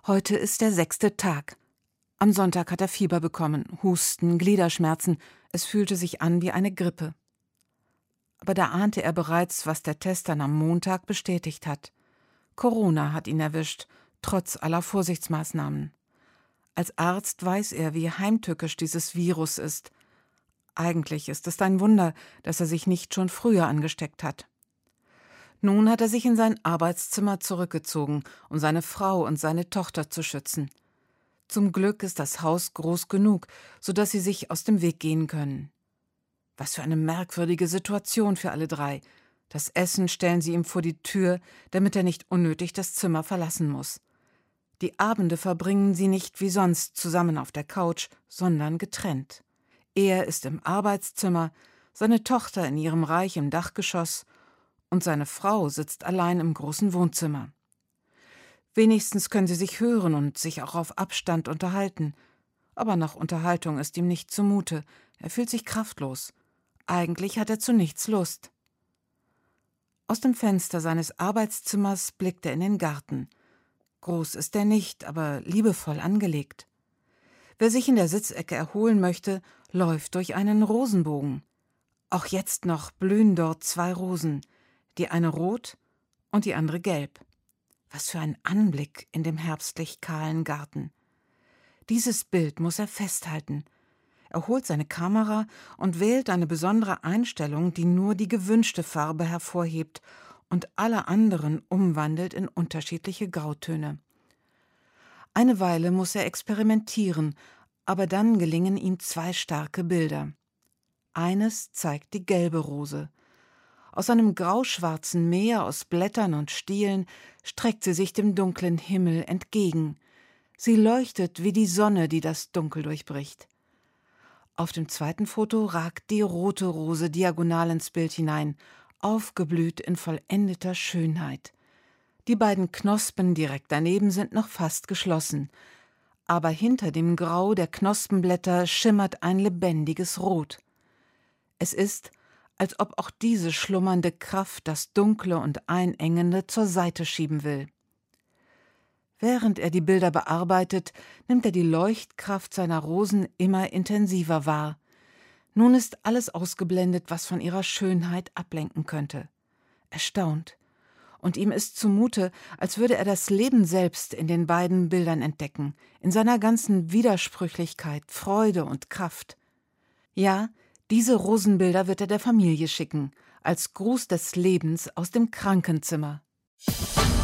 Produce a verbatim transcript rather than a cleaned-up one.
Heute ist der sechste Tag. Am Sonntag hat er Fieber bekommen, Husten, Gliederschmerzen. Es fühlte sich an wie eine Grippe. Aber da ahnte er bereits, was der Test dann am Montag bestätigt hat. Corona hat ihn erwischt, trotz aller Vorsichtsmaßnahmen. Als Arzt weiß er, wie heimtückisch dieses Virus ist. Eigentlich ist es ein Wunder, dass er sich nicht schon früher angesteckt hat. Nun hat er sich in sein Arbeitszimmer zurückgezogen, um seine Frau und seine Tochter zu schützen. Zum Glück ist das Haus groß genug, sodass sie sich aus dem Weg gehen können. Was für eine merkwürdige Situation für alle drei. Das Essen stellen sie ihm vor die Tür, damit er nicht unnötig das Zimmer verlassen muss. Die Abende verbringen sie nicht wie sonst zusammen auf der Couch, sondern getrennt. Er ist im Arbeitszimmer, seine Tochter in ihrem Reich im Dachgeschoss und seine Frau sitzt allein im großen Wohnzimmer. Wenigstens können sie sich hören und sich auch auf Abstand unterhalten. Aber nach Unterhaltung ist ihm nicht zumute, er fühlt sich kraftlos. Eigentlich hat er zu nichts Lust. Aus dem Fenster seines Arbeitszimmers blickt er in den Garten. Groß ist er nicht, aber liebevoll angelegt. Wer sich in der Sitzecke erholen möchte, läuft durch einen Rosenbogen. Auch jetzt noch blühen dort zwei Rosen, die eine rot und die andere gelb. Was für ein Anblick in dem herbstlich kahlen Garten. Dieses Bild muss er festhalten. Er holt seine Kamera und wählt eine besondere Einstellung, die nur die gewünschte Farbe hervorhebt und alle anderen umwandelt in unterschiedliche Grautöne. Eine Weile muss er experimentieren, aber dann gelingen ihm zwei starke Bilder. Eines zeigt die gelbe Rose. Aus einem grauschwarzen Meer aus Blättern und Stielen streckt sie sich dem dunklen Himmel entgegen. Sie leuchtet wie die Sonne, die das Dunkel durchbricht. Auf dem zweiten Foto ragt die rote Rose diagonal ins Bild hinein, aufgeblüht in vollendeter Schönheit. Die beiden Knospen direkt daneben sind noch fast geschlossen, aber hinter dem Grau der Knospenblätter schimmert ein lebendiges Rot. Es ist, als ob auch diese schlummernde Kraft das Dunkle und Einengende zur Seite schieben will. Während er die Bilder bearbeitet, nimmt er die Leuchtkraft seiner Rosen immer intensiver wahr. Nun ist alles ausgeblendet, was von ihrer Schönheit ablenken könnte. Erstaunt. Und ihm ist zumute, als würde er das Leben selbst in den beiden Bildern entdecken, in seiner ganzen Widersprüchlichkeit, Freude und Kraft. Ja, diese Rosenbilder wird er der Familie schicken, als Gruß des Lebens aus dem Krankenzimmer.